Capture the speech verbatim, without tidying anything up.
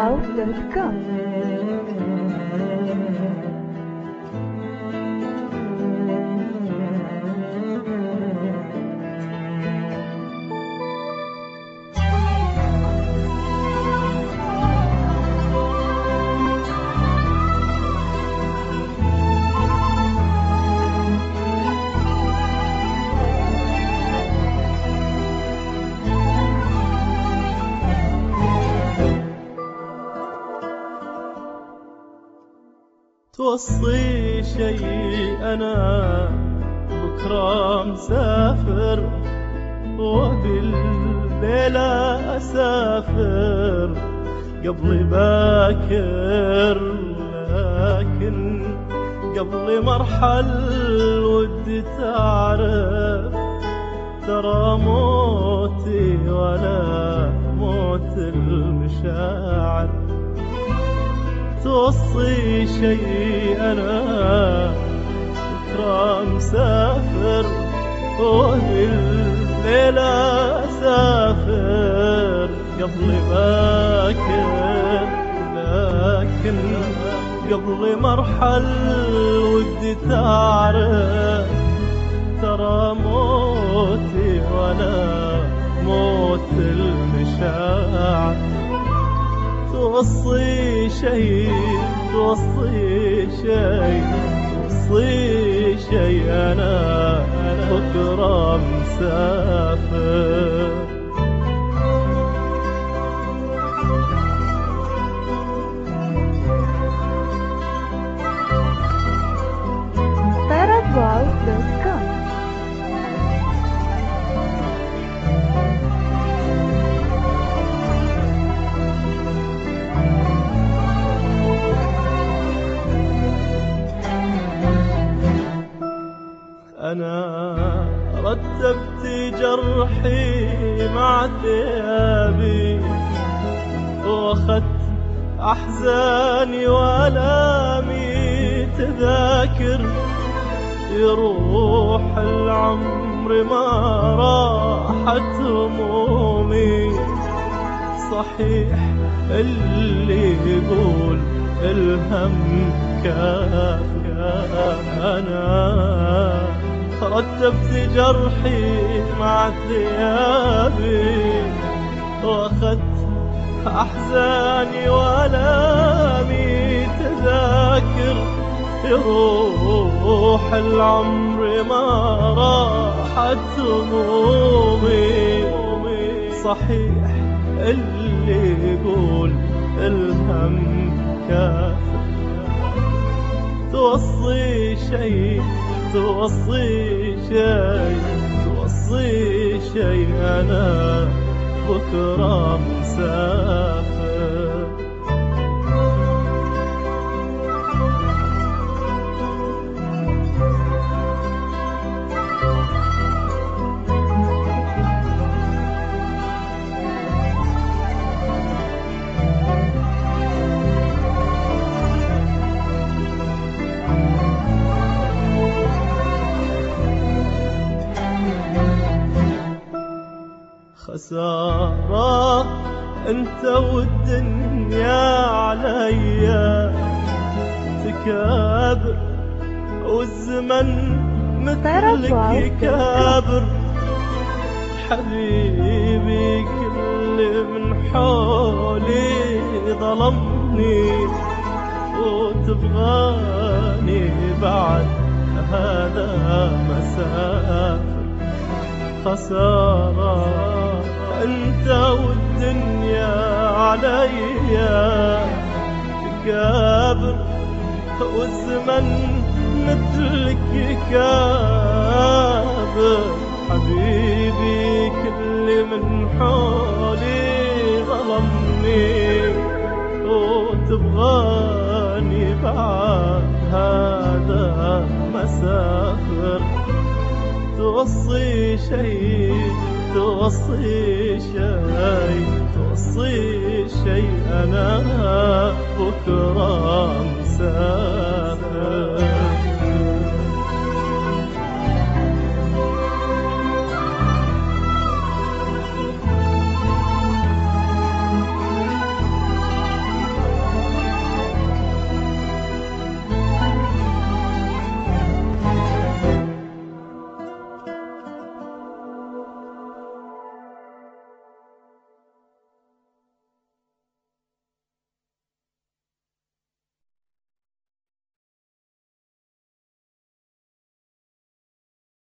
واو دوت كوم. توصي شي أنا بكرة مسافر وبالليلة أسافر قبل باكر، لكن قبل مرحل ودي تعرف ترى موتي ولا موت المشاعر. توصي شي أنا بكرة مسافر وبالليلة أسافر قبل باكر، لكن قبل مرحل ودي تعرف ترى موتي ولا موت المشاعر. توصي شي توصي شي توصي شي أنا بكرة مسافر. فرد واو دوت كوم. أنا رتبت جرحي مع ثيابي وأخذت أحزاني وآلامي تذاكر. يروح العمر ما راحت همومي، صحيح اللي يقول الهم كاف. أنا رتبت جرحي مع ثيابي وأخذت أحزاني وآلامي تذاكر. يروح العمر ما راحت همومي، صحيح اللي يقول الهم كافر. توصي شي توصي شي توصي شي أنا بكرة مسافر. خسارة انت والدنيا عليا تكابر، والزمن مثلك يكابر. حبيبي كل من حولي ظلمني وتبغاني بعد هذا مسافر. خسارة انت والدنيا عليا تكابر، والزمن مثلك يكابر. حبيبي كل من حولي ظلمني وتبغاني بعد هذا مسافر. توصي شي توصي شي توصي شي أنا بكرة مسافر.